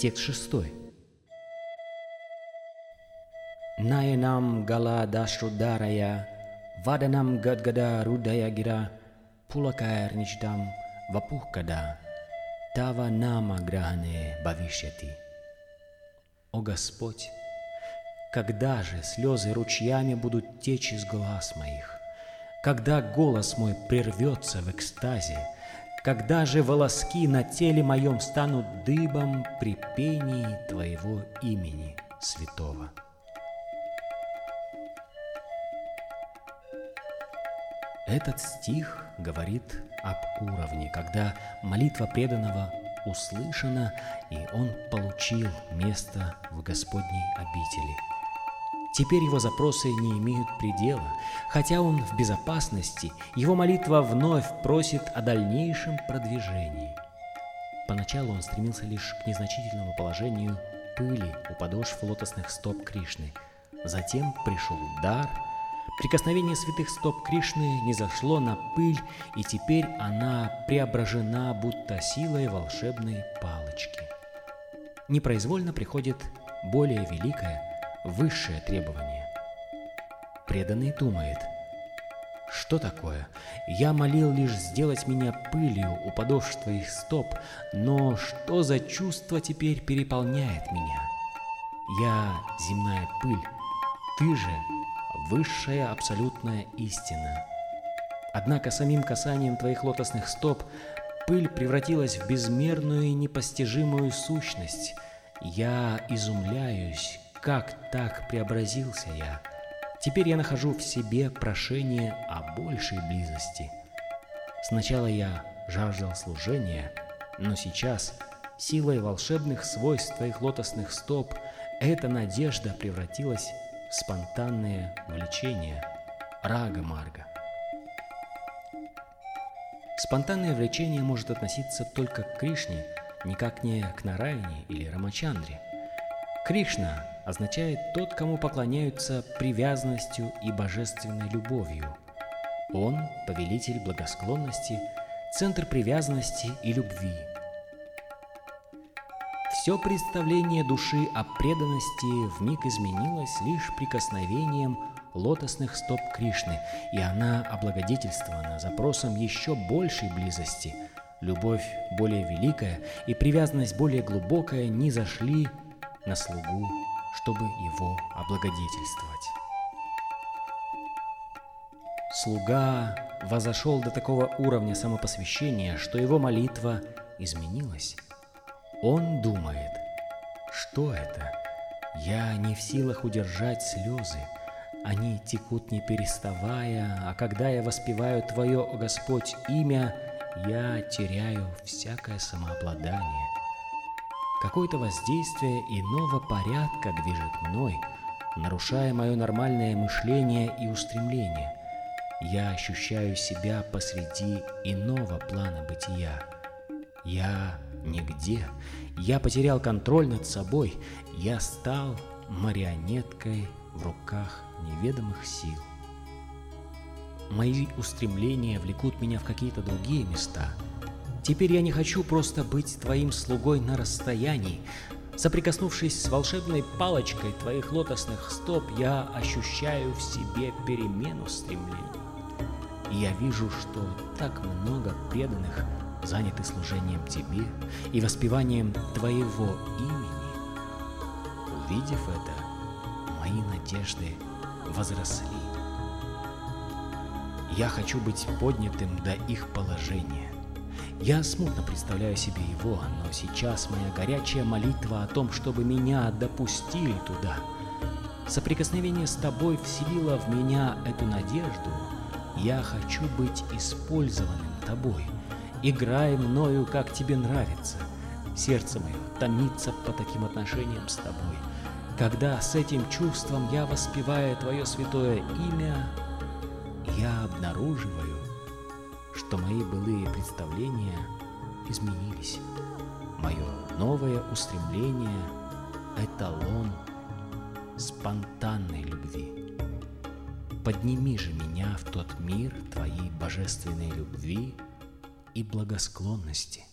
Текст 6. Наянам гала дашрударая, ваданам гадгада рудая гира, пулакайр ничдам вапухкада, тава нама грахане бавишьяти. О Господь, когда же слезы ручьями будут течь из глаз моих? Когда голос мой прервется в экстазе? Когда же волоски на теле моем станут дыбом при пении Твоего имени святого? Этот стих говорит об уровне, когда молитва преданного услышана, и он получил место в Господней обители. Теперь его запросы не имеют предела. Хотя он в безопасности, его молитва вновь просит о дальнейшем продвижении. Поначалу он стремился лишь к незначительному положению пыли у подошв лотосных стоп Кришны. Затем пришел дар. Прикосновение святых стоп Кришны низошло на пыль, и теперь она преображена будто силой волшебной палочки. Непроизвольно приходит более великое, высшее требование. Преданный думает: что такое? Я молил лишь сделать меня пылью у подошв твоих стоп, но что за чувство теперь переполняет меня? Я земная пыль, ты же высшая абсолютная истина. Однако самим касанием твоих лотосных стоп пыль превратилась в безмерную и непостижимую сущность. Я изумляюсь, как так преобразился я. Теперь я нахожу в себе прошение о большей близости. Сначала я жаждал служения, но сейчас силой волшебных свойств твоих лотосных стоп эта надежда превратилась в спонтанное влечение рага-марга. Спонтанное влечение может относиться только к Кришне, никак не к Нараяне или Рамачандре. Кришна означает тот, кому поклоняются привязанностью и божественной любовью. Он – повелитель благосклонности, центр привязанности и любви. Все представление души о преданности вмиг изменилось лишь прикосновением лотосных стоп Кришны, и она облагодетельствована запросом еще большей близости. Любовь более великая и привязанность более глубокая низошли на слугу, чтобы его облагодетельствовать. Слуга возошел до такого уровня самопосвящения, что его молитва изменилась. Он думает: что это? Я не в силах удержать слезы. Они текут не переставая, а когда я воспеваю Твое, о Господь, имя, я теряю всякое самообладание. Какое-то воздействие иного порядка движет мной, нарушая мое нормальное мышление и устремление. Я ощущаю себя посреди иного плана бытия. Я нигде. Я потерял контроль над собой. Я стал марионеткой в руках неведомых сил. Мои устремления влекут меня в какие-то другие места. Теперь я не хочу просто быть твоим слугой на расстоянии. Соприкоснувшись с волшебной палочкой твоих лотосных стоп, я ощущаю в себе перемену стремлений. И я вижу, что так много преданных заняты служением тебе и воспеванием твоего имени. Увидев это, мои надежды возросли. Я хочу быть поднятым до их положения. Я смутно представляю себе его, но сейчас моя горячая молитва о том, чтобы меня допустили туда. Соприкосновение с тобой вселило в меня эту надежду. Я хочу быть использованным тобой. Играй мною, как тебе нравится. Сердце мое томится по таким отношениям с тобой. Когда с этим чувством я воспеваю твое святое имя, я обнаруживаю, что мои былые представления изменились. Мое новое устремление – эталон спонтанной любви. Подними же меня в тот мир твоей божественной любви и благосклонности.